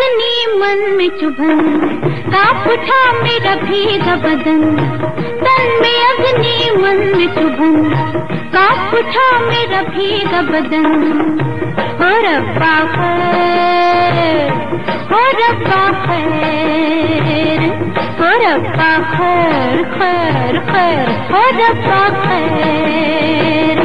अग्नि मन में चुभन, कांप उठा मेरा भीगा बदन। तन में अग्नि मन में चुभन, कांप उठा मेरा भीगा बदन। हो रब्बा खैर, हो रब्बा खैर, हो रब्बा खैर, खैर खैर, हो रब्बा खैर।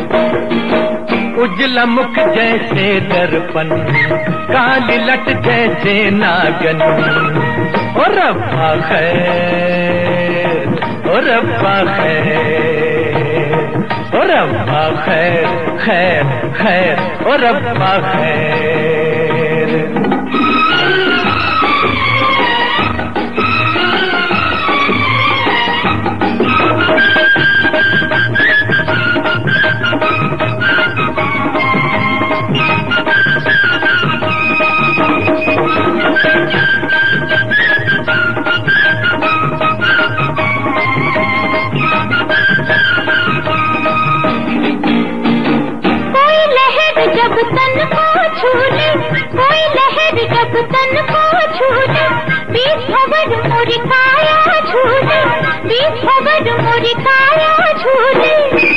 उजला मुख जैसे दर्पण, काली लट जैसे नागन। ओ रब्बा खैर, ओ रब्बा खैर, ओ रब्बा खैर, खैर खैर, ओ रब्बा खैर। जब तन को छूले, कोई लहर जब तन को छूले, 20 भंवर मोरी काया छूले, 20 भंवर मोरी काया छूले।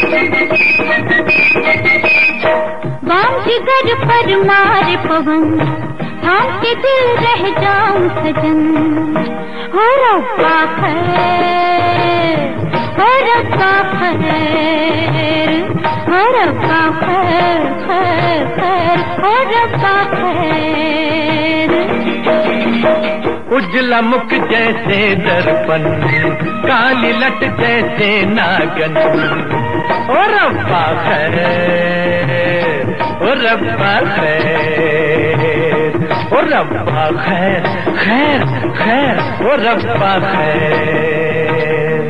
बाम जिगर पर मारे पवन, थाम के दिल रह जाऊं सजन। हो रब्बा खैर, हो रब्बा खैर, हो रब्बा खैर, खैर खैर, हो रब्बा खैर। उजला मुख जैसे दर्पण, काली लट जैसे नागन। ओ रब्बा खैर, ओ रब्बा खैर, ओ रब्बा खैर, खैर खैर, ओ रब्बा खैर।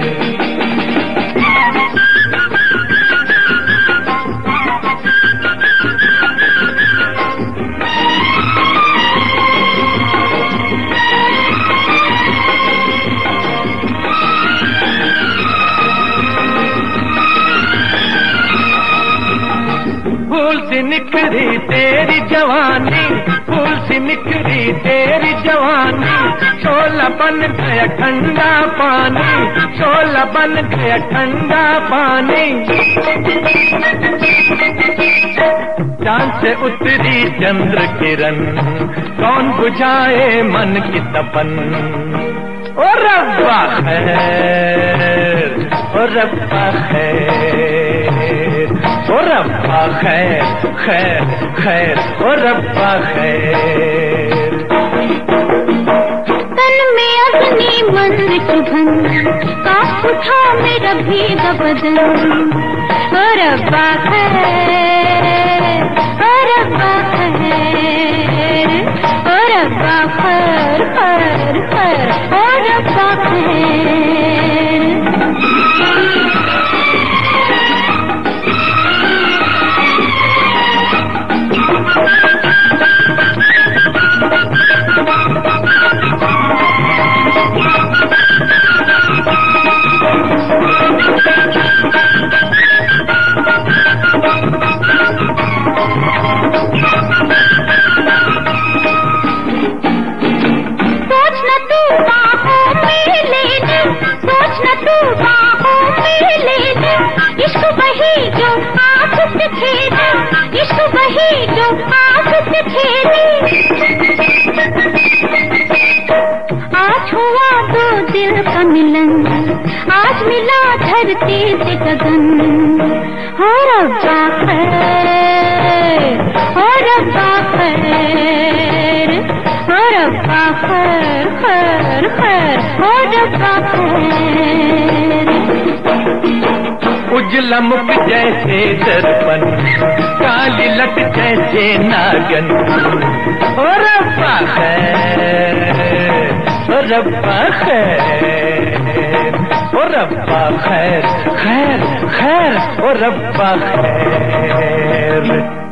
फूल सी निखरी तेरी जवानी, फूल सी निखरी तेरी जवानी। शोला बन गया ठंडा पानी, शोला बन गया ठंडा पानी। चांद से उतरी चंद्र किरण, कौन बुझाए मन की तपन। ओ रब्बा खैर, ओ रब्बा खैर, ओ रब्बा खैर, खैर खैर, ओ रब्बा खैर। तन में अग्नि मन में चुभन, कांप उठा मेरा भीगा बदन। ओ रब्बा खैर, ओ रब्बा खैर, ओ रब्बा खैर, खैर खैर, ओ रब्बा खैर। इश्क वही जो आँख से खेले, इश्क वही जो आँख से खेले। आज हुआ दो दिल का मिलन, आज मिला धरती से गगन। हो रब्बा खैर, हो रब्बा खैर, हो रब्बा खैर, खैर खैर, हो रब्बा खैर। उजला मुख जैसे दर्पण, काली लट जैसे नागन। ओ रब्बा खैर, ओ रब्बा खैर, ओ रब्बा खैर, खैर खैर, ओ रब्बा खैर।